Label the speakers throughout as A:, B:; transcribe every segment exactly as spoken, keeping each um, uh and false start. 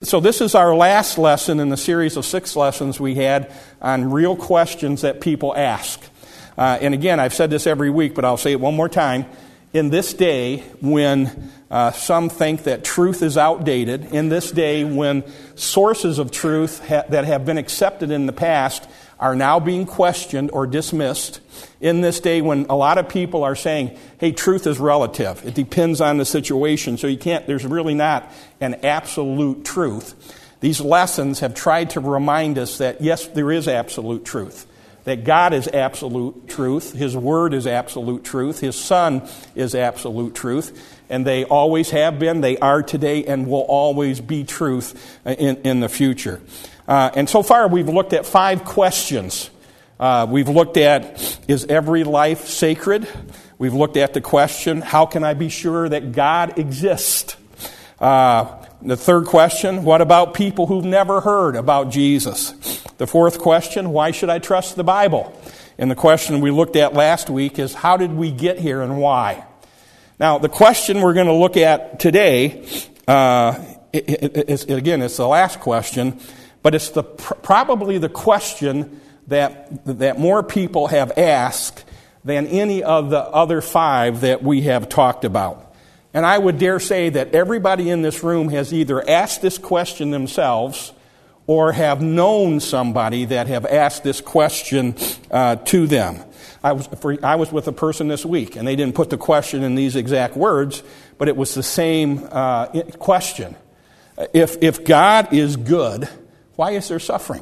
A: so this is our last lesson in the series of six lessons we had on real questions that people ask. Uh, and again, I've said this every week, but I'll say it one more time. In this day when uh, some think that truth is outdated, in this day when sources of truth ha- that have been accepted in the past are now being questioned or dismissed, in this day when a lot of people are saying, hey, truth is relative. It depends on the situation, so you can't, there's really not an absolute truth. These lessons have tried to remind us that, yes, there is absolute truth. That God is absolute truth, His Word is absolute truth, His Son is absolute truth, and they always have been, they are today, and will always be truth in, in the future. Uh, and so far we've looked at five questions. Uh, we've looked at, is every life sacred? We've looked at the question, how can I be sure that God exists? Uh, the third question, what about people who've never heard about Jesus? The fourth question, why should I trust the Bible? And the question we looked at last week is, how did we get here and why? Now, the question we're going to look at today, uh, it, it, it's, again, it's the last question, but it's the probably the question that that more people have asked than any of the other five that we have talked about. And I would dare say that everybody in this room has either asked this question themselves or have known somebody that have asked this question uh, to them. I was for, I was with a person this week, and they didn't put the question in these exact words, but it was the same uh, question. If if God is good, why is there suffering?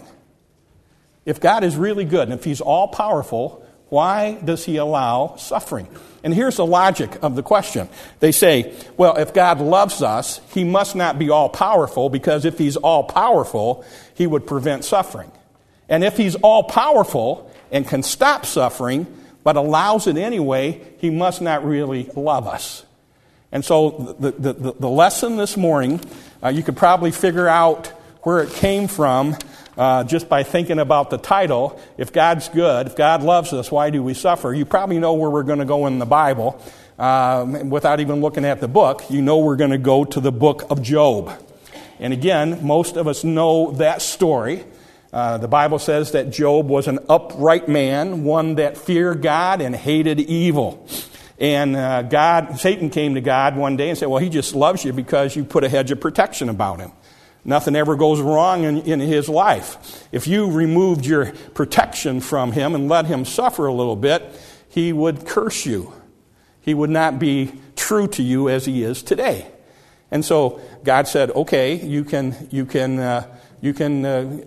A: If God is really good, and if He's all-powerful, why does He allow suffering? And here's the logic of the question. They say, well, if God loves us, He must not be all-powerful, because if He's all-powerful, He would prevent suffering. And if He's all-powerful and can stop suffering, but allows it anyway, He must not really love us. And so the, the, the, the lesson this morning, uh, you could probably figure out where it came from Uh, just by thinking about the title. If God's good, if God loves us, why do we suffer? You probably know where we're going to go in the Bible. Uh, without even looking at the book, you know we're going to go to the book of Job. And again, most of us know that story. Uh, the Bible says that Job was an upright man, one that feared God and hated evil. And uh, God, Satan came to God one day and said, well, He just loves you because you put a hedge of protection about Him. Nothing ever goes wrong in, in his life. If you removed your protection from him and let him suffer a little bit, he would curse you. He would not be true to you as he is today. And so God said, "Okay, you can you can uh, you can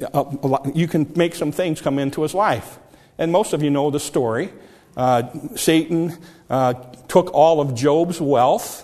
A: uh, you can make some things come into his life." And most of you know the story. Uh, Satan uh, took all of Job's wealth.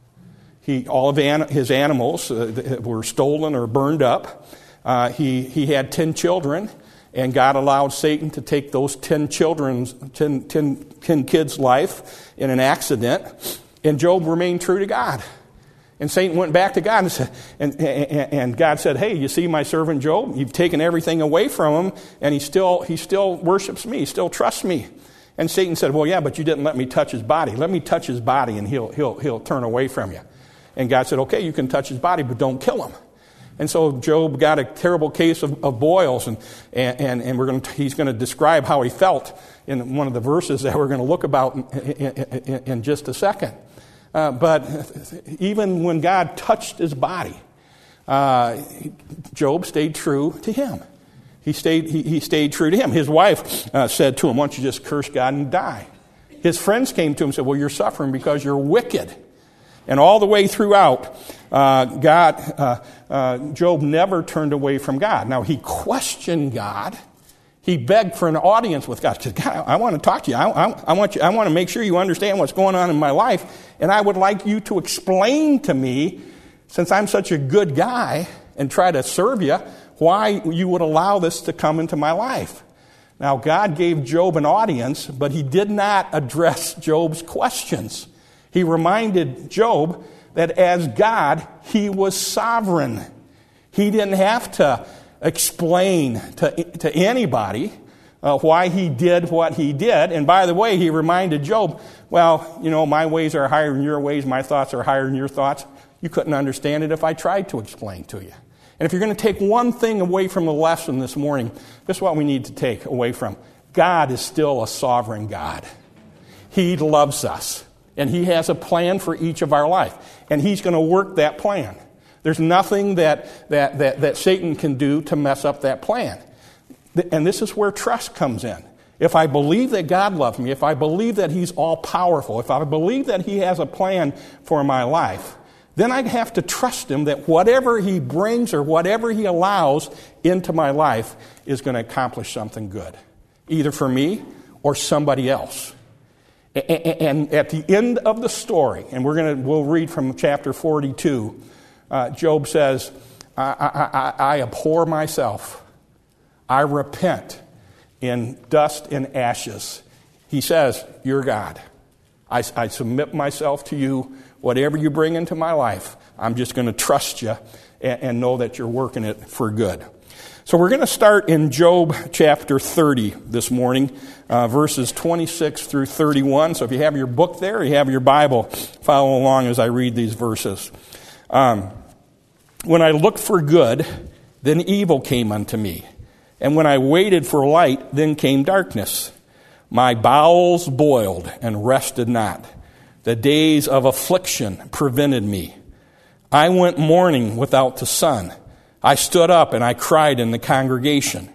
A: He, all of an, his animals uh, were stolen or burned up. Uh, he, he had ten children, and God allowed Satan to take those ten children's, ten, ten, ten kids' life in an accident, and Job remained true to God. And Satan went back to God and said, and, and, and God said, hey, you see my servant Job? You've taken everything away from him, and he still he still worships me, he still trusts me. And Satan said, well, yeah, but you didn't let me touch his body. Let me touch his body, and he'll he'll he'll turn away from you. And God said, okay, you can touch his body, but don't kill him. And so Job got a terrible case of, of boils, and and and we're going to, he's going to describe how he felt in one of the verses that we're going to look about in, in, in, in just a second. Uh, but even when God touched his body, uh, Job stayed true to Him. He stayed he, he stayed true to Him. His wife uh, said to him, "Why don't you just curse God and die?" His friends came to him and said, "Well, you're suffering because you're wicked." And all the way throughout, uh, God, uh, uh, Job never turned away from God. Now, he questioned God. He begged for an audience with God. He said, God, I want to talk to you. I, I, I want you. I want to make sure you understand what's going on in my life. And I would like you to explain to me, since I'm such a good guy and try to serve you, why you would allow this to come into my life. Now, God gave Job an audience, but He did not address Job's questions. He reminded Job that as God, He was sovereign. He didn't have to explain to, to anybody uh, why He did what He did. And by the way, He reminded Job, well, you know, my ways are higher than your ways, my thoughts are higher than your thoughts. You couldn't understand it if I tried to explain to you. And if you're going to take one thing away from the lesson this morning, this is what we need to take away from. God is still a sovereign God. He loves us. And He has a plan for each of our life. And He's going to work that plan. There's nothing that, that, that, that Satan can do to mess up that plan. And this is where trust comes in. If I believe that God loves me, if I believe that He's all-powerful, if I believe that He has a plan for my life, then I have to trust Him that whatever He brings or whatever He allows into my life is going to accomplish something good, either for me or somebody else. And at the end of the story, and we're going to we'll read from chapter forty-two, uh, Job says, I, I, I abhor myself. I repent in dust and ashes. He says, you're God. I, I submit myself to you. Whatever you bring into my life, I'm just going to trust you and, and know that you're working it for good. So we're going to start in Job chapter thirty this morning, uh, verses twenty-six through thirty-one. So if you have your book there, you have your Bible, follow along as I read these verses. Um, when I looked for good, then evil came unto me. And when I waited for light, then came darkness. My bowels boiled and rested not. The days of affliction prevented me. I went mourning without the sun. I stood up and I cried in the congregation.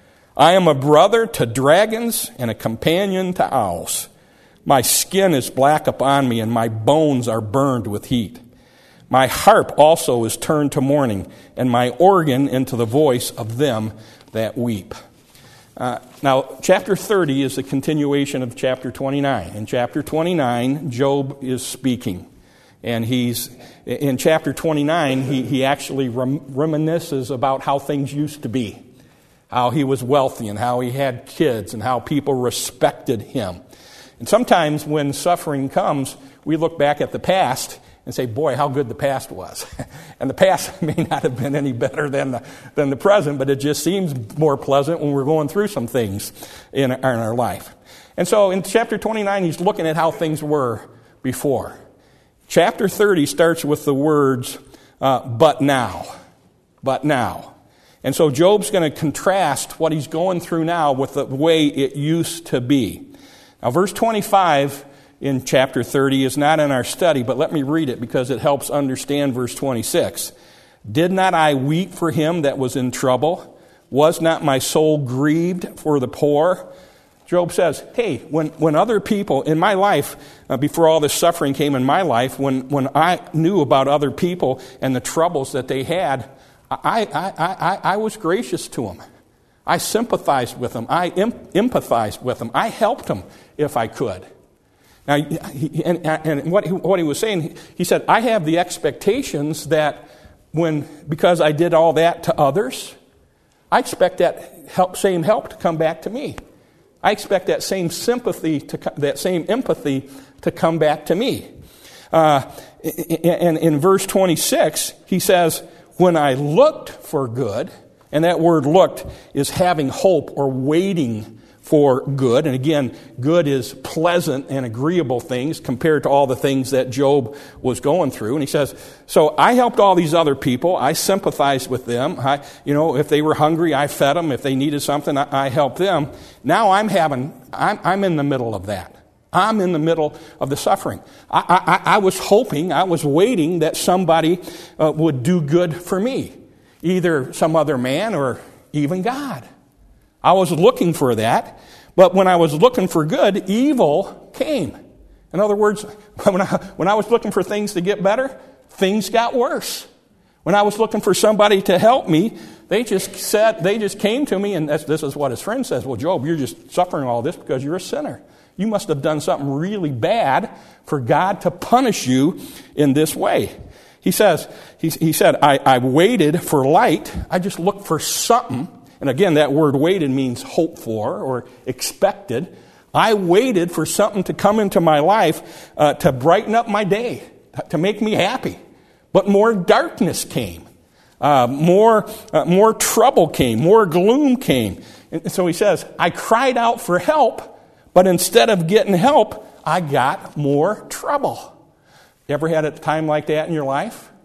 A: I am a brother to dragons and a companion to owls. My skin is black upon me and my bones are burned with heat. My harp also is turned to mourning and my organ into the voice of them that weep. Uh, now, chapter thirty is a continuation of chapter twenty-nine. In chapter twenty-nine, Job is speaking. And he's, in chapter twenty-nine, he, he actually rem- reminisces about how things used to be. How he was wealthy and how he had kids and how people respected him. And sometimes when suffering comes, we look back at the past and say, boy, how good the past was. And the past may not have been any better than the, than the present, but it just seems more pleasant when we're going through some things in, in our life. And so in chapter twenty-nine, he's looking at how things were before. Chapter thirty starts with the words, uh, but now. But now. And so Job's going to contrast what he's going through now with the way it used to be. Now, verse twenty-five in chapter thirty is not in our study, but let me read it because it helps understand verse twenty-six. Did not I weep for him that was in trouble? Was not my soul grieved for the poor? Job says, hey, when, when other people in my life, uh, before all this suffering came in my life, when, when I knew about other people and the troubles that they had, I, I, I, I was gracious to them. I sympathized with them. I em- empathized with them. I helped them if I could. Now, he, and, and what, he, what he was saying, he said, I have the expectations that when, because I did all that to others, I expect that help, same help to come back to me. I expect that same sympathy, to that same empathy to come back to me. Uh, and in verse twenty-six, he says, when I looked for good, and that word looked is having hope or waiting for good. And again, good is pleasant and agreeable things compared to all the things that Job was going through. And he says, so I helped all these other people. I sympathized with them. I, you know, if they were hungry, I fed them. If they needed something, I, I helped them. Now I'm having, I'm, I'm in the middle of that. I'm in the middle of the suffering. I, I, I was hoping, I was waiting that somebody uh, would do good for me. Either some other man or even God. I was looking for that, but when I was looking for good, evil came. In other words, when I, when I was looking for things to get better, things got worse. When I was looking for somebody to help me, they just said, they just came to me, and that's, this is what his friend says, well, Job, you're just suffering all this because you're a sinner. You must have done something really bad for God to punish you in this way. He says, he, he said, I, I waited for light. I just looked for something. And again, that word waited means hope for or expected. I waited for something to come into my life uh, to brighten up my day, to make me happy. But more darkness came. Uh, more, uh, more trouble came. More gloom came. And so he says, I cried out for help, but instead of getting help, I got more trouble. You ever had a time like that in your life?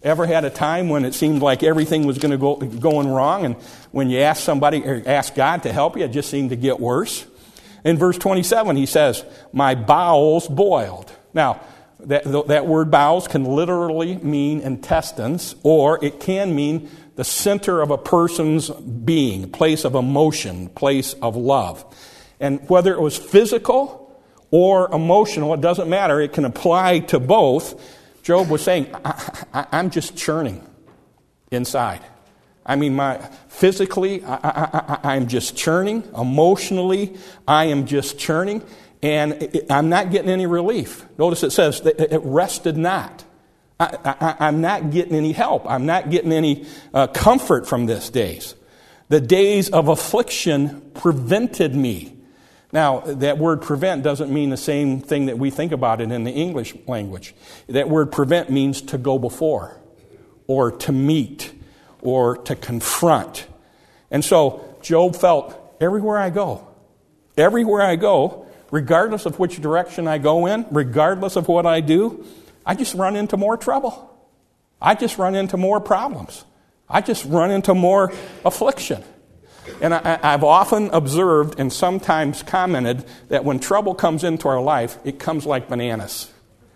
A: Ever had a time when it seemed like everything was going to go going wrong, and when you ask somebody or ask God to help you, it just seemed to get worse? In verse twenty-seven, he says, my bowels boiled. Now, that, that word bowels can literally mean intestines, or it can mean the center of a person's being, place of emotion, place of love. And whether it was physical or emotional, it doesn't matter. It can apply to both. Job was saying, I, I, I'm just churning inside. I mean, my physically, I, I, I, I'm just churning. Emotionally, I am just churning. And it, I'm not getting any relief. Notice it says that it rested not. I, I, I'm not getting any help. I'm not getting any uh, comfort from this days. The days of affliction prevented me. Now, that word prevent doesn't mean the same thing that we think about it in the English language. That word prevent means to go before, or to meet, or to confront. And so, Job felt, everywhere I go, everywhere I go, regardless of which direction I go in, regardless of what I do, I just run into more trouble. I just run into more problems. I just run into more affliction. And I, I've often observed and sometimes commented that when trouble comes into our life, it comes like bananas.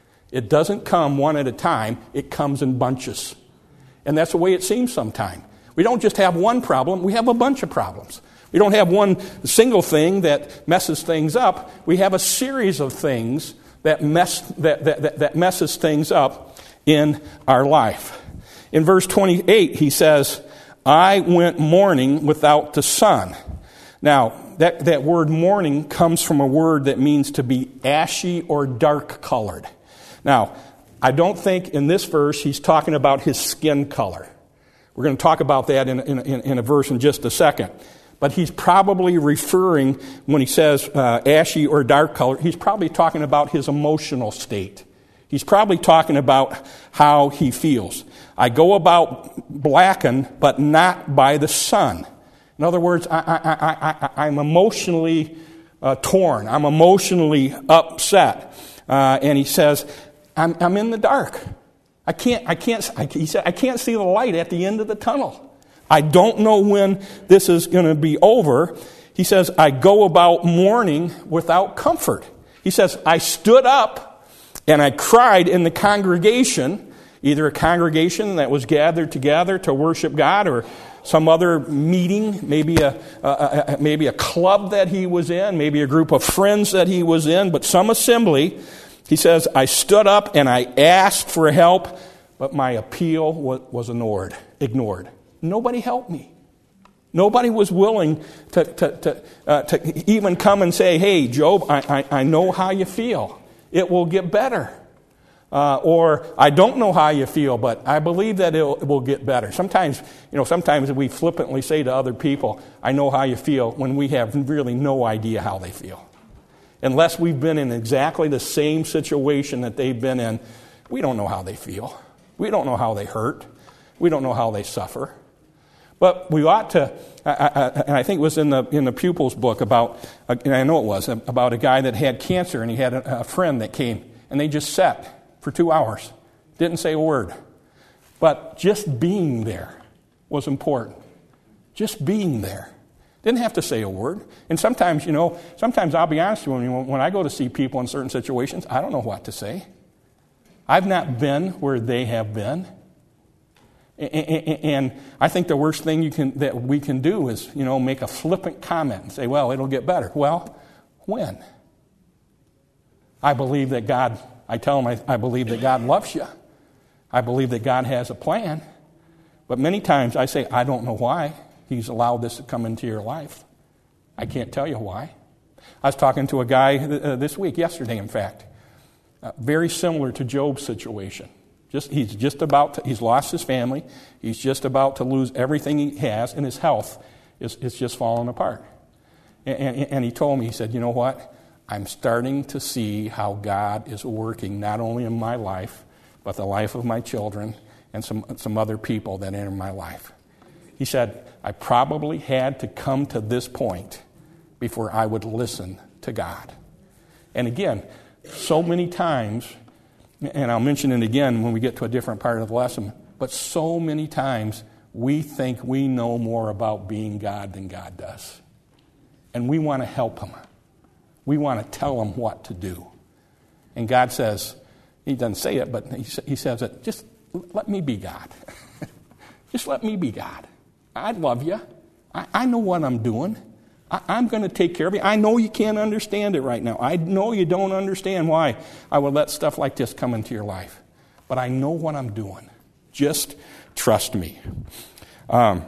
A: It doesn't come one at a time. It comes in bunches. And that's the way it seems sometimes. We don't just have one problem. We have a bunch of problems. We don't have one single thing that messes things up. We have a series of things that mess that, that, that messes things up in our life. In verse twenty-eight, he says, I went mourning without the sun. Now, that, that word mourning comes from a word that means to be ashy or dark colored. Now, I don't think in this verse he's talking about his skin color. We're going to talk about that in, in, in a verse in just a second. But he's probably referring, when he says uh, ashy or dark color, he's probably talking about his emotional state. He's probably talking about how he feels. I go about blackened, but not by the sun. In other words, I, I, I, I, I'm emotionally uh, torn. I'm emotionally upset. Uh, and he says, I'm, I'm in the dark. I can't, I can't, I, he said, I can't see the light at the end of the tunnel. I don't know when this is going to be over. He says, I go about mourning without comfort. He says, I stood up and I cried in the congregation, either a congregation that was gathered together to worship God or some other meeting, maybe a, a, a maybe a club that he was in, maybe a group of friends that he was in, but some assembly. He says, I stood up and I asked for help, but my appeal was, was ignored. ignored. Nobody helped me. Nobody was willing to, to, to, uh, to even come and say, hey, Job, I, I, I know how you feel. It will get better. Uh, or, I don't know how you feel, but I believe that it'll, it will get better. Sometimes, you know, sometimes we flippantly say to other people, I know how you feel, when we have really no idea how they feel. Unless we've been in exactly the same situation that they've been in, we don't know how they feel. We don't know how they hurt. We don't know how they suffer. But we ought to, I, I, and I think it was in the in the pupils book about, and I know it was, about a guy that had cancer, and he had a, a friend that came, and they just sat for two hours, didn't say a word. But just being there was important. Just being there. Didn't have to say a word. And sometimes, you know, sometimes I'll be honest with you, when I go to see people in certain situations, I don't know what to say. I've not been where they have been. And I think the worst thing you can that we can do is, you know, make a flippant comment and say, well, it'll get better. Well, when? I believe that God, I tell them I, I believe that God loves you. I believe that God has a plan. But many times I say, I don't know why He's allowed this to come into your life. I can't tell you why. I was talking to a guy uh, this week, yesterday in fact, uh, very similar to Job's situation. Just, he's just about to, he's lost his family. He's just about to lose everything he has, and his health is, is just falling apart. And, and, and he told me, he said, you know what? I'm starting to see how God is working not only in my life, but the life of my children and some, some other people that enter my life. He said, I probably had to come to this point before I would listen to God. And again, so many times, and I'll mention it again when we get to a different part of the lesson, But so many times we think we know more about being God than God does. And we want to help him. We want to tell him what to do. And God says, he doesn't say it, but he, he says it, just let me be God. Just let me be God. I love you. I, I know what I'm doing. I, I'm going to take care of you. I know you can't understand it right now. I know you don't understand why I would let stuff like this come into your life. But I know what I'm doing. Just trust me. Um,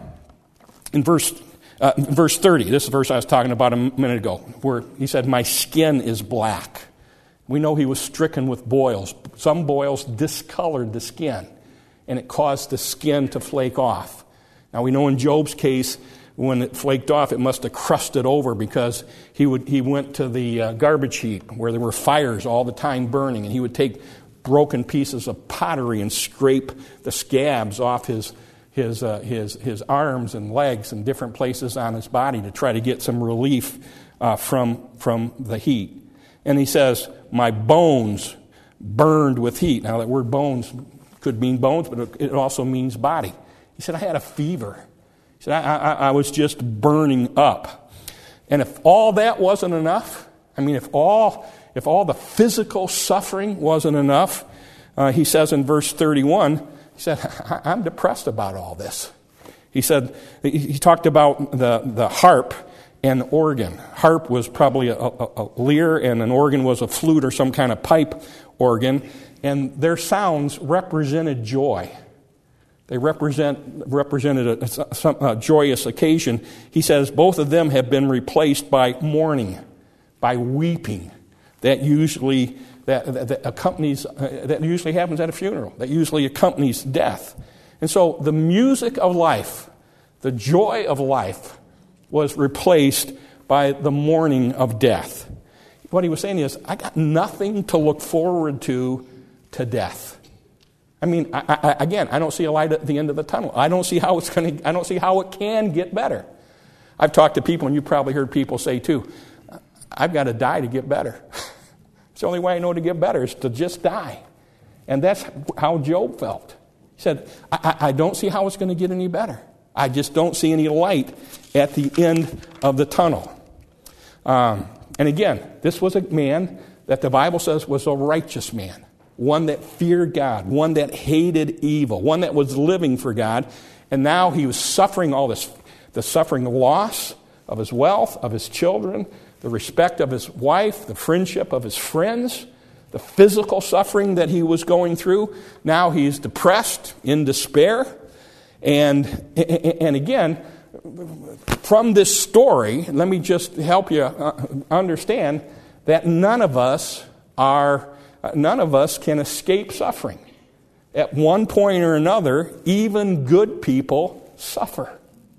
A: in verse uh, verse thirty, this is the verse I was talking about a minute ago, where he said, my skin is black. We know he was stricken with boils. Some boils discolored the skin, and it caused the skin to flake off. Now we know in Job's case, when it flaked off, it must have crusted over because he would he went to the uh, garbage heap where there were fires all the time burning, and he would take broken pieces of pottery and scrape the scabs off his his uh, his his arms and legs and different places on his body to try to get some relief uh, from from the heat. And he says, "My bones burned with heat." Now that word "bones" could mean bones, but it also means body. He said, "I had a fever." He said, I, I, I was just burning up. And if all that wasn't enough, I mean, if all if all the physical suffering wasn't enough, uh, he says in verse thirty-one, he said, I'm depressed about all this. He said, he talked about the, the harp and the organ. Harp was probably a, a, a lyre, and an organ was a flute or some kind of pipe organ, and their sounds represented joy. They represent represented a, some, a joyous occasion. He says both of them have been replaced by mourning, by weeping. That usually that, that, that accompanies uh, that usually happens at a funeral. That usually accompanies death. And so the music of life, the joy of life, was replaced by the mourning of death. What he was saying is, I got nothing to look forward to to death. I mean, I, I, again, I don't see a light at the end of the tunnel. I don't see how it's going to. I don't see how it can get better. I've talked to people, and you've probably heard people say too, "I've got to die to get better." It's the only way I know to get better is to just die, and that's how Job felt. He said, "I, I don't see how it's going to get any better. I just don't see any light at the end of the tunnel." Um, and again, this was a man that the Bible says was a righteous man. One that feared God, one that hated evil, one that was living for God. And now he was suffering all this, the suffering loss of his wealth, of his children, the respect of his wife, the friendship of his friends, the physical suffering that he was going through. Now he's depressed, in despair. And, and again, from this story, let me just help you understand that none of us are None of us can escape suffering. At one point or another, even good people suffer.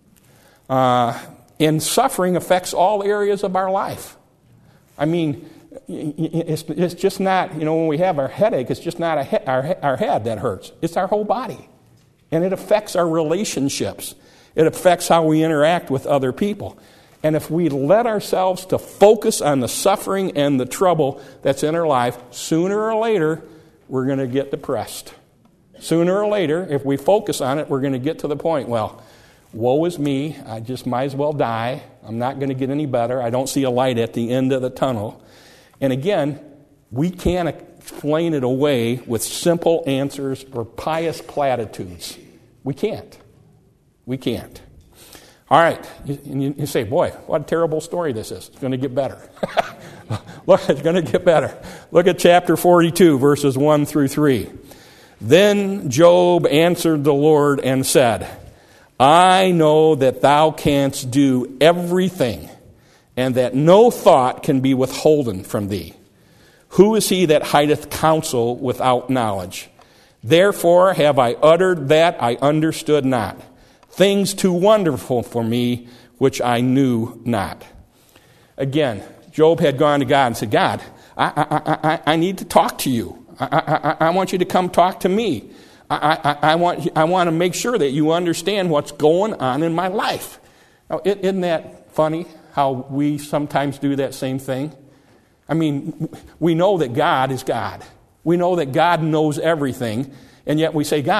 A: Uh, and suffering affects all areas of our life. I mean, it's, it's just not, you know, when we have our headache, it's just not a he- our, our head that hurts. It's our whole body. And it affects our relationships. It affects how we interact with other people. And if we let ourselves to focus on the suffering and the trouble that's in our life, sooner or later, we're going to get depressed. Sooner or later, if we focus on it, we're going to get to the point, well, woe is me. I just might as well die. I'm not going to get any better. I don't see a light at the end of the tunnel. And again, we can't explain it away with simple answers or pious platitudes. We can't. We can't. All right, and you, you say, boy, what a terrible story this is. It's going to get better. Look, it's going to get better. Look at chapter forty-two, verses one through three. Then Job answered the Lord and said, I know that thou canst do everything, and that no thought can be withholden from thee. Who is he that hideth counsel without knowledge? Therefore have I uttered that I understood not. Things too wonderful for me, which I knew not. Again, Job had gone to God and said, God, I, I, I, I need to talk to you. I, I, I want you to come talk to me. I, I, I, want, I want to make sure that you understand what's going on in my life. Now, isn't that funny how we sometimes do that same thing? I mean, we know that God is God. We know that God knows everything, and yet we say, God,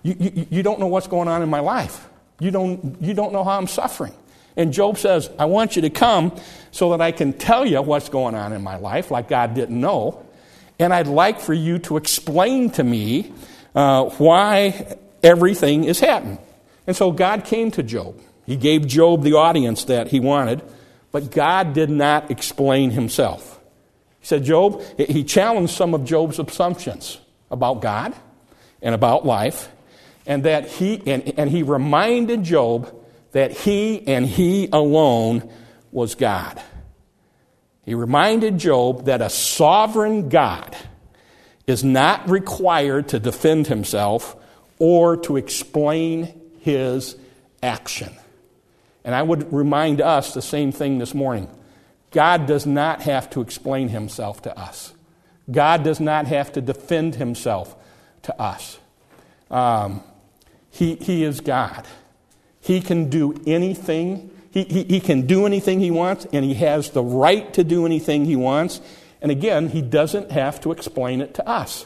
A: you, you, you don't know what's going on in my life. You don't, you don't know how I'm suffering. And Job says, I want you to come so that I can tell you what's going on in my life, like God didn't know. And I'd like for you to explain to me uh, why everything is happening. And so God came to Job. He gave Job the audience that he wanted, but God did not explain himself. He said, Job, he challenged some of Job's assumptions about God and about life, and that he and, and he reminded Job that he and he alone was God. He reminded Job that a sovereign God is not required to defend himself or to explain his action. And I would remind us the same thing this morning. God does not have to explain himself to us. God does not have to defend himself to us. Um, he, he is God. He can do anything. He, he, he can do anything he wants, and he has the right to do anything he wants. And again, he doesn't have to explain it to us.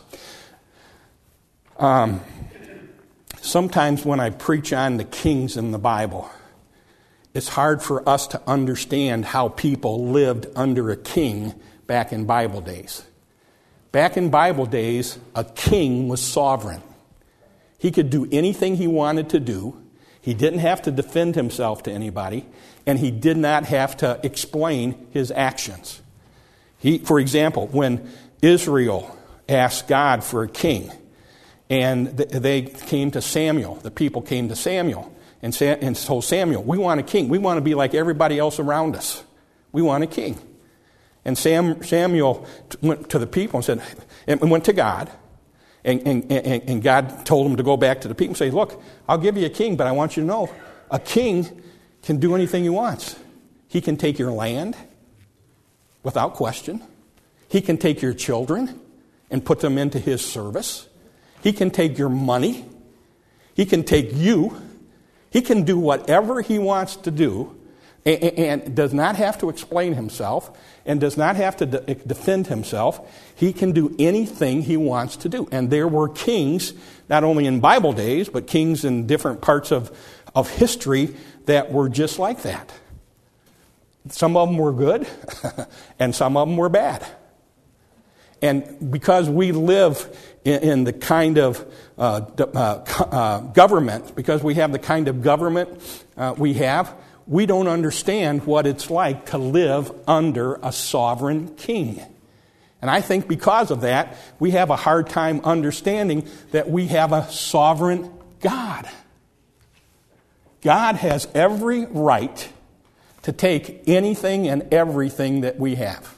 A: Um, sometimes when I preach on the kings in the Bible, it's hard for us to understand how people lived under a king back in Bible days. Back in Bible days, a king was sovereign. He could do anything he wanted to do. He didn't have to defend himself to anybody, and he did not have to explain his actions. He, for example, when Israel asked God for a king, and they came to Samuel, the people came to Samuel, and told Samuel, we want a king. We want to be like everybody else around us. We want a king. And Sam, Samuel went to the people and said, and went to God, and, and, and God told him to go back to the people and say, look, I'll give you a king, but I want you to know, a king can do anything he wants. He can take your land without question. He can take your children and put them into his service. He can take your money. He can take you. He can do whatever he wants to do, and, and does not have to explain himself, and does not have to de- defend himself. He can do anything he wants to do. And there were kings, not only in Bible days, but kings in different parts of, of history that were just like that. Some of them were good, and some of them were bad. And because we live in, in the kind of uh, uh, uh, government, because we have the kind of government uh, we have, we don't understand what it's like to live under a sovereign king. And I think because of that, we have a hard time understanding that we have a sovereign God. God has every right to take anything and everything that we have.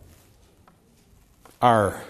A: Our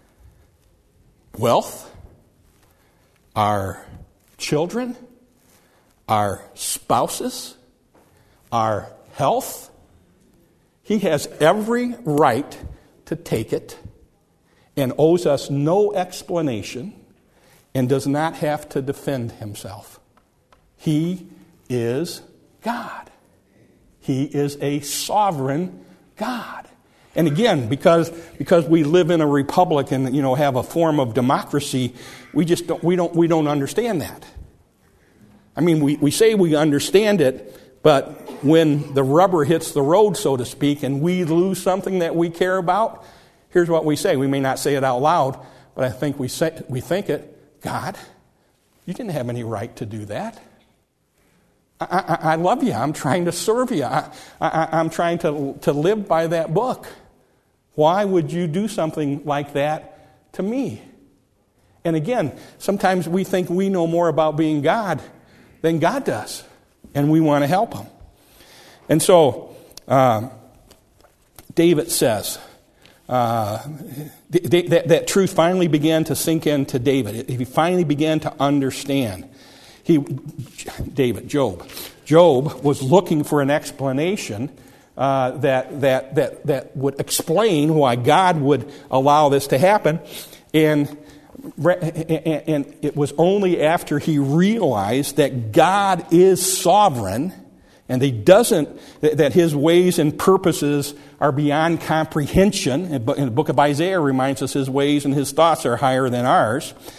A: wealth, our children, our spouses, our health. He has every right to take it and owes us no explanation and does not have to defend himself. He is God. He is a sovereign God. And again, because because we live in a republic and, you know, have a form of democracy, we just don't we don't we don't understand that. I mean, we, we say we understand it, but when the rubber hits the road, so to speak, and we lose something that we care about, here's what we say. We may not say it out loud, but I think we say we think it. God, you didn't have any right to do that. I, I, I love you. I'm trying to serve you. I, I, I'm trying to, to live by that book. Why would you do something like that to me? And again, sometimes we think we know more about being God than God does, and we want to help him. And so, um, David says, uh, th- th- that, that truth finally began to sink into David. He finally began to understand. He, David, Job. Job was looking for an explanation uh, that, that, that, that would explain why God would allow this to happen. And, and it was only after he realized that God is sovereign and he doesn't, that his ways and purposes are beyond comprehension. In the book of Isaiah reminds us his ways and his thoughts are higher than ours.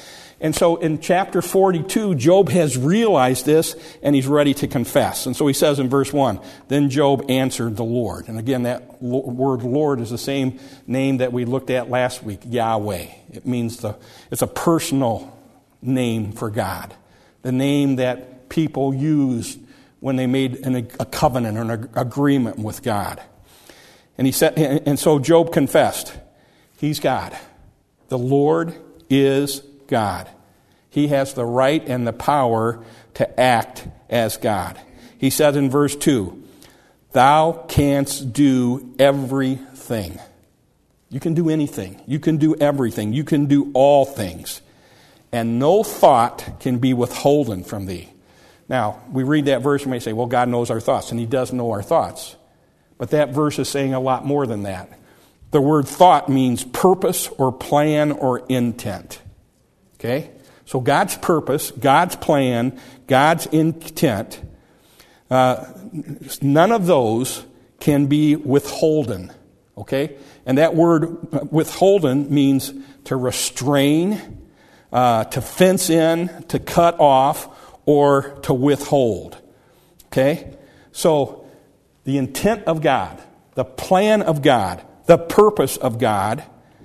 A: And so in chapter forty-two, Job has realized this, and he's ready to confess. And so he says in verse one, then Job answered the Lord. And again, that word Lord is the same name that we looked at last week, Yahweh. It means the, it's a personal name for God. The name that people used when they made an, a covenant or an agreement with God. And he said, and so Job confessed, he's God. The Lord is God. He has the right and the power to act as God. He said in verse two, thou canst do everything. You can do anything. You can do everything. You can do all things. And no thought can be withholden from thee. Now, we read that verse and we say, well, God knows our thoughts, and he does know our thoughts. But that verse is saying a lot more than that. The word thought means purpose or plan or intent. Okay? So God's purpose, God's plan, God's intent, uh, none of those can be withholden. Okay? And that word withholden means to restrain, uh, to fence in, to cut off, or to withhold. Okay? So the intent of God, the plan of God, the purpose of God,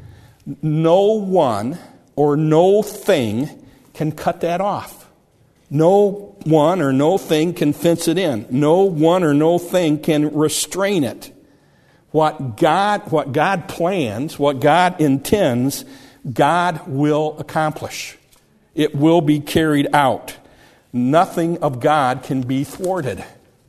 A: no one or no thing can cut that off. No one or no thing can fence it in. No one or no thing can restrain it. What God, what God plans, what God intends, God will accomplish. It will be carried out. Nothing of God can be thwarted.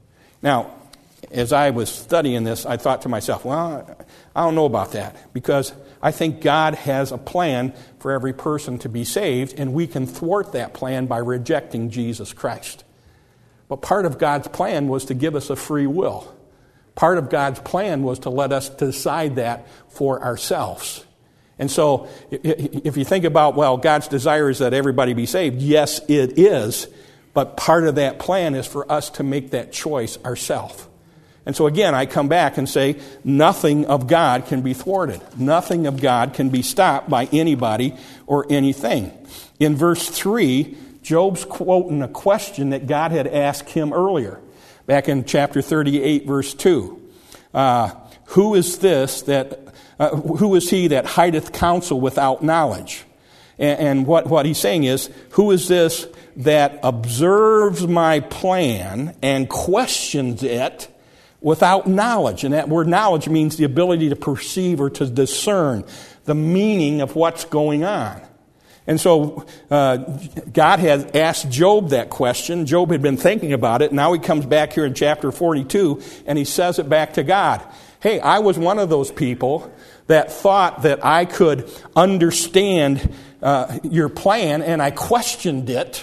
A: Now, as I was studying this, I thought to myself, well, I don't know about that, because I think God has a plan for every person to be saved, and we can thwart that plan by rejecting Jesus Christ. But part of God's plan was to give us a free will. Part of God's plan was to let us decide that for ourselves. And so if you think about, well, God's desire is that everybody be saved, yes, it is. But part of that plan is for us to make that choice ourselves. And so again, I come back and say, nothing of God can be thwarted. Nothing of God can be stopped by anybody or anything. In verse three, Job's quoting a question that God had asked him earlier, back in chapter thirty-eight, verse two. Uh, who is this that, uh, who is he that hideth counsel without knowledge? And, and what, what he's saying is, who is this that observes my plan and questions it without knowledge? And that word knowledge means the ability to perceive or to discern the meaning of what's going on. And so uh, God had asked Job that question. Job had been thinking about it. Now he comes back here in chapter forty-two and he says it back to God. Hey, I was one of those people that thought that I could understand uh, your plan, and I questioned it.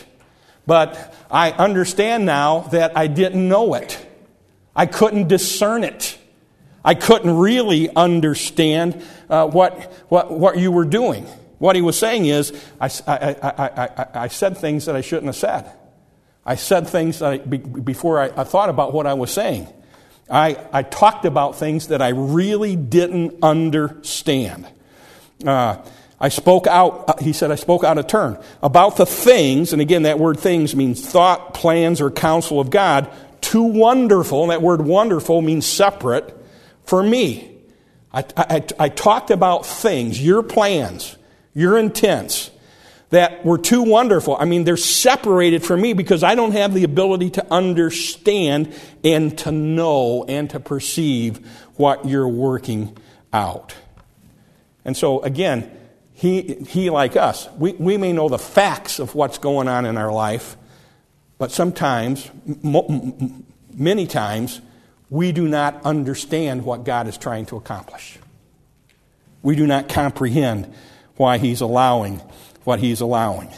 A: But I understand now that I didn't know it. I couldn't discern it. I couldn't really understand uh, what, what what you were doing. What he was saying is, I, I, I, I, I said things that I shouldn't have said. I said things that I, before I, I thought about what I was saying. I, I talked about things that I really didn't understand. Uh, I spoke out, he said, I spoke out of turn about the things, and again, that word things means thought, plans, or counsel of God, too wonderful, and that word wonderful means separate, for me. I, I, I talked about things, your plans, your intents, that were too wonderful. I mean, they're separated from me because I don't have the ability to understand and to know and to perceive what you're working out. And so, again, he, he like us, we, we may know the facts of what's going on in our life, but sometimes, m- many times, we do not understand what God is trying to accomplish. We do not comprehend why He's allowing what He's allowing.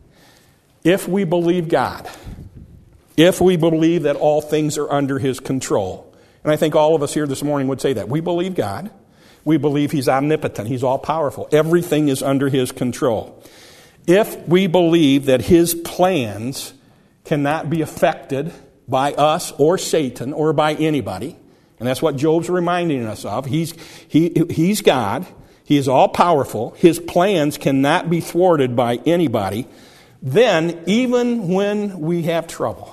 A: If we believe God, if we believe that all things are under His control, and I think all of us here this morning would say that. We believe God. We believe He's omnipotent. He's all-powerful. Everything is under His control. If we believe that His plans cannot be affected by us or Satan or by anybody, and that's what Job's reminding us of. He's, he, he's God. He is all-powerful. His plans cannot be thwarted by anybody. Then, even when we have trouble,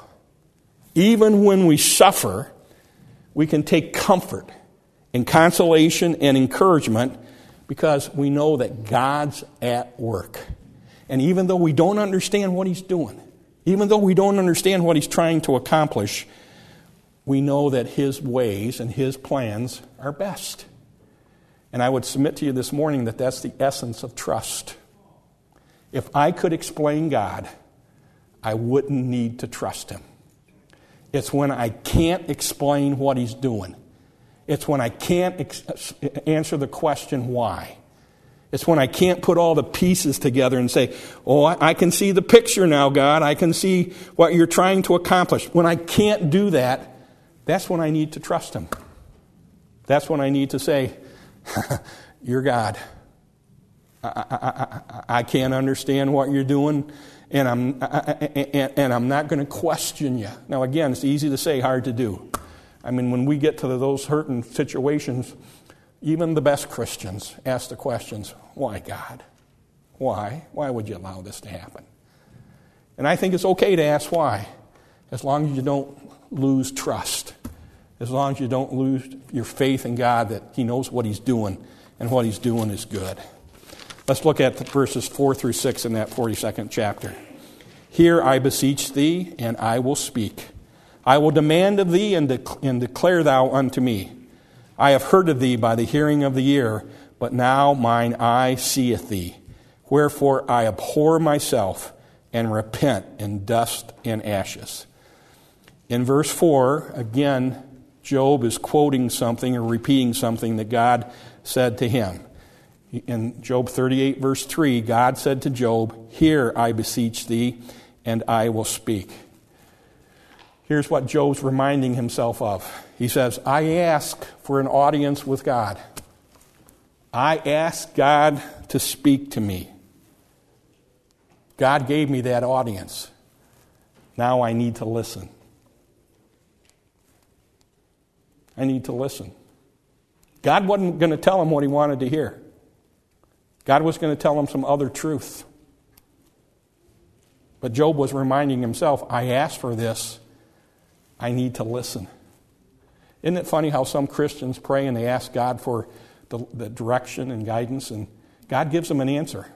A: even when we suffer, we can take comfort and consolation and encouragement because we know that God's at work. And even though we don't understand what He's doing, even though we don't understand what He's trying to accomplish, we know that His ways and His plans are best. And I would submit to you this morning that that's the essence of trust. If I could explain God, I wouldn't need to trust Him. It's when I can't explain what He's doing. It's when I can't ex- answer the question why. It's when I can't put all the pieces together and say, oh, I, I can see the picture now, God. I can see what you're trying to accomplish. When I can't do that, that's when I need to trust Him. That's when I need to say, you're God. I, I, I, I can't understand what you're doing, and I'm, I, and, and I'm not going to question you. Now, again, it's easy to say, hard to do. I mean, when we get to those hurting situations, even the best Christians ask the questions, why, God? Why? Why would you allow this to happen? And I think it's okay to ask why, as long as you don't lose trust, as long as you don't lose your faith in God that He knows what He's doing, and what He's doing is good. Let's look at verses four through six in that forty-second chapter. Here I beseech thee, and I will speak. I will demand of thee, and, de- and declare thou unto me. I have heard of thee by the hearing of the ear, but now mine eye seeth thee. Wherefore I abhor myself, and repent in dust and ashes. In verse four, again, Job is quoting something or repeating something that God said to him. In Job thirty-eight, verse three, God said to Job, here I beseech thee, and I will speak. Here's what Job's reminding himself of. He says, I ask for an audience with God. I ask God to speak to me. God gave me that audience. Now I need to listen. I need to listen. God wasn't going to tell him what he wanted to hear. God was going to tell him some other truth. But Job was reminding himself, I asked for this. I need to listen. Isn't it funny how some Christians pray and they ask God for the, the direction and guidance, and God gives them an answer.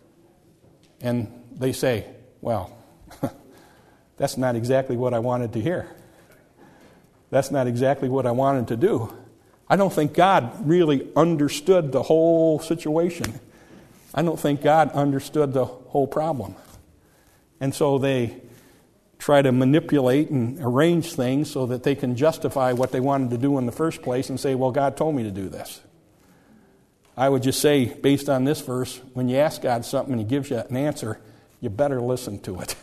A: And they say, well, that's not exactly what I wanted to hear. That's not exactly what I wanted to do. I don't think God really understood the whole situation. I don't think God understood the whole problem. And so they try to manipulate and arrange things so that they can justify what they wanted to do in the first place and say, well, God told me to do this. I would just say, based on this verse, when you ask God something and He gives you an answer, you better listen to it.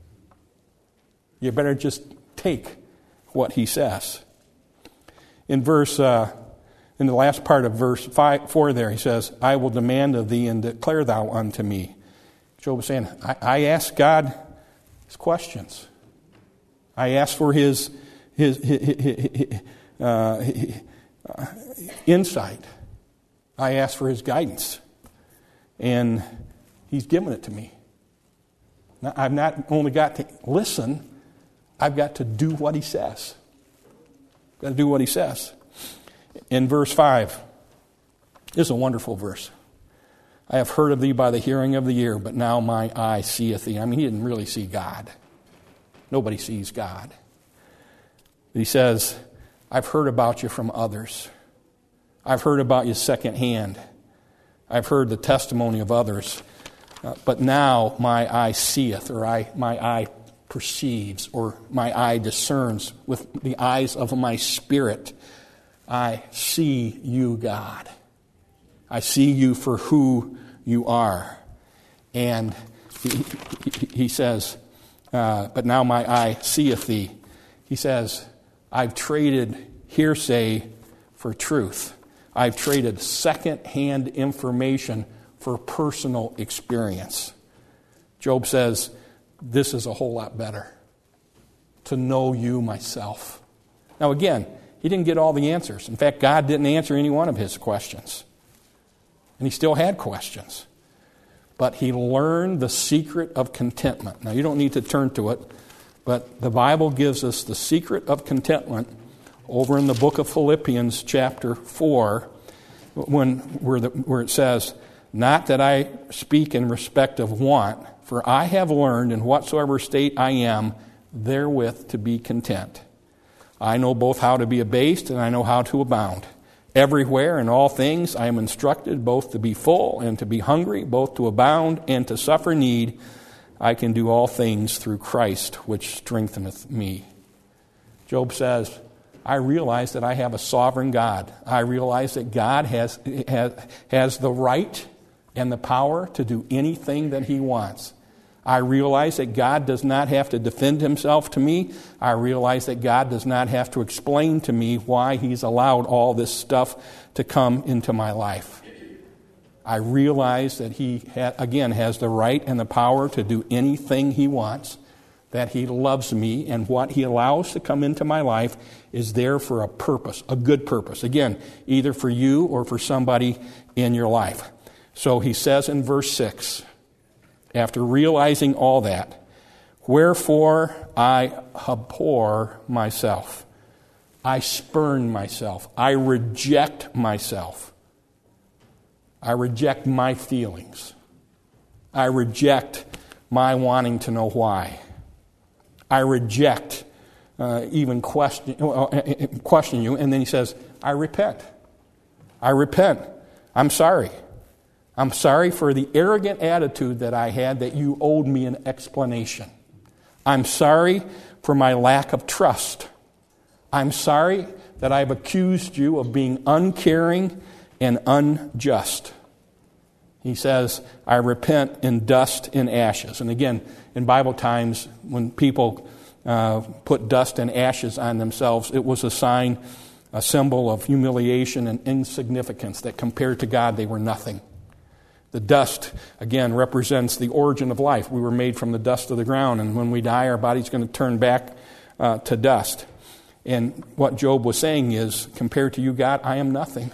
A: You better just take what He says. In verse, uh, in the last part of verse five, four there, He says, I will demand of thee and declare thou unto me. Job is saying, I, I ask God His questions. I ask for His, his, his, his uh, his, uh, insight. I ask for His guidance. And He's given it to me. Now, I've not only got to listen, I've got to do what He says. I've got to do what He says. In verse five, this is a wonderful verse. I have heard of thee by the hearing of the ear, but now my eye seeth thee. I mean, he didn't really see God. Nobody sees God. He says, I've heard about you from others. I've heard about you secondhand. I've heard the testimony of others. Uh, but now my eye seeth, or I, my eye perceives, or my eye discerns with the eyes of my spirit. I see you, God. I see you for who you are. And he, he, he says, uh, but now my eye seeth thee. He says, I've traded hearsay for truth. I've traded second-hand information for personal experience. Job says, this is a whole lot better, to know you myself. Now again, he didn't get all the answers. In fact, God didn't answer any one of his questions. And he still had questions. But he learned the secret of contentment. Now, you don't need to turn to it, but the Bible gives us the secret of contentment over in the book of Philippians chapter four, when where, the, where it says, "Not that I speak in respect of want, for I have learned in whatsoever state I am, therewith to be content. I know both how to be abased and I know how to abound. Everywhere in all things I am instructed both to be full and to be hungry, both to abound and to suffer need. I can do all things through Christ, which strengtheneth me." Job says, I realize that I have a sovereign God. I realize that God has, has, has the right and the power to do anything that he wants. I realize that God does not have to defend himself to me. I realize that God does not have to explain to me why he's allowed all this stuff to come into my life. I realize that he, ha- again, has the right and the power to do anything he wants, that he loves me, and what he allows to come into my life is there for a purpose, a good purpose. Again, either for you or for somebody in your life. So he says in verse six, after realizing all that, "Wherefore I abhor myself. I spurn myself. I reject myself. I reject my feelings. I reject my wanting to know why. I reject uh, even question, uh, question you." And then he says, I repent. I repent. I'm sorry. I'm sorry for the arrogant attitude that I had that you owed me an explanation. I'm sorry for my lack of trust. I'm sorry that I've accused you of being uncaring and unjust. He says, I repent in dust and ashes. And again, in Bible times, when people uh, put dust and ashes on themselves, it was a sign, a symbol of humiliation and insignificance, that compared to God, they were nothing. The dust, again, represents the origin of life. We were made from the dust of the ground, and when we die, our body's going to turn back uh, to dust. And what Job was saying is, compared to you, God, I am nothing.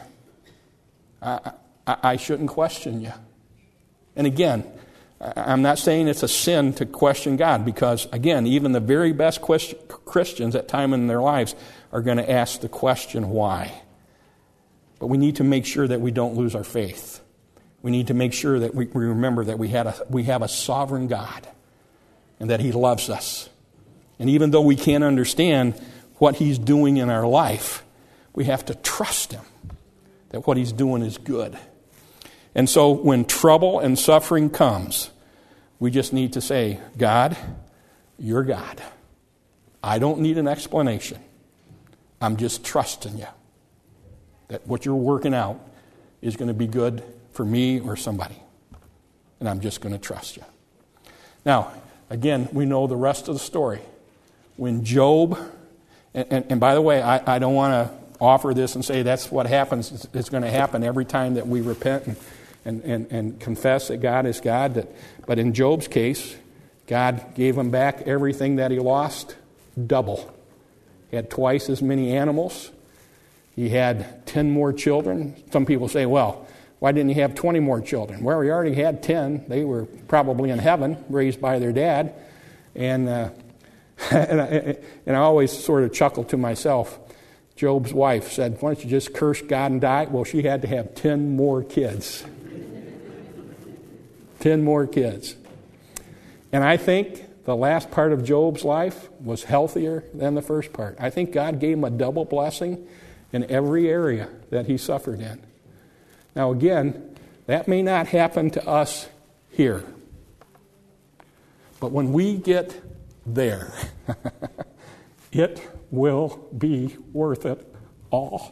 A: I, I, I shouldn't question you. And again, I'm not saying it's a sin to question God, because, again, even the very best question, Christians at time in their lives are going to ask the question, why? But we need to make sure that we don't lose our faith. We need to make sure that we, we remember that we, had a, we have a sovereign God and that he loves us. And even though we can't understand what he's doing in our life, we have to trust him that what he's doing is good. And so when trouble and suffering comes, we just need to say, God, you're God. I don't need an explanation. I'm just trusting you that what you're working out is going to be good for me or somebody. And I'm just going to trust you. Now, again, we know the rest of the story. When Job, and, and, and by the way, I, I don't want to offer this and say that's what happens. It's, it's going to happen every time that we repent and, and, and, and confess that God is God. That, but in Job's case, God gave him back everything that he lost, double. He had twice as many animals. He had ten more children. Some people say, well, why didn't he have twenty more children? Well, he already had ten. They were probably in heaven, raised by their dad. And, uh, and, I, and I always sort of chuckle to myself. Job's wife said, why don't you just curse God and die? Well, she had to have ten more kids. ten more kids. And I think the last part of Job's life was healthier than the first part. I think God gave him a double blessing in every area that he suffered in. Now again, that may not happen to us here. But when we get there, it will be worth it all.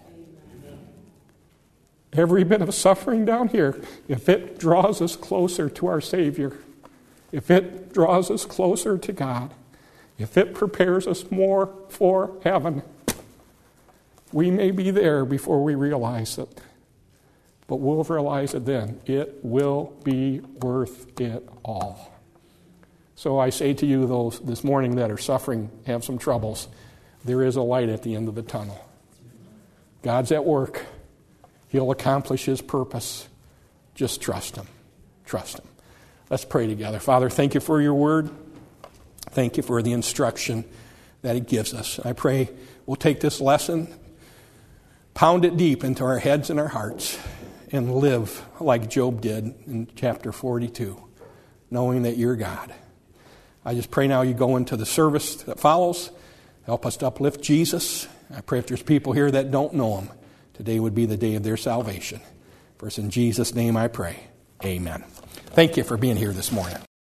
A: Every bit of suffering down here, if it draws us closer to our Savior, if it draws us closer to God, if it prepares us more for heaven, we may be there before we realize it. But we'll realize it then. It will be worth it all. So I say to you, those this morning that are suffering, have some troubles, there is a light at the end of the tunnel. God's at work. He'll accomplish his purpose. Just trust Him. Trust Him. Let's pray together. Father, thank you for your word. Thank you for the instruction that it gives us. I pray we'll take this lesson, pound it deep into our heads and our hearts, and live like Job did in chapter forty-two, knowing that you're God. I just pray now you go into the service that follows. Help us to uplift Jesus. I pray if there's people here that don't know Him, today would be the day of their salvation. For it's in Jesus' name I pray. Amen. Thank you for being here this morning.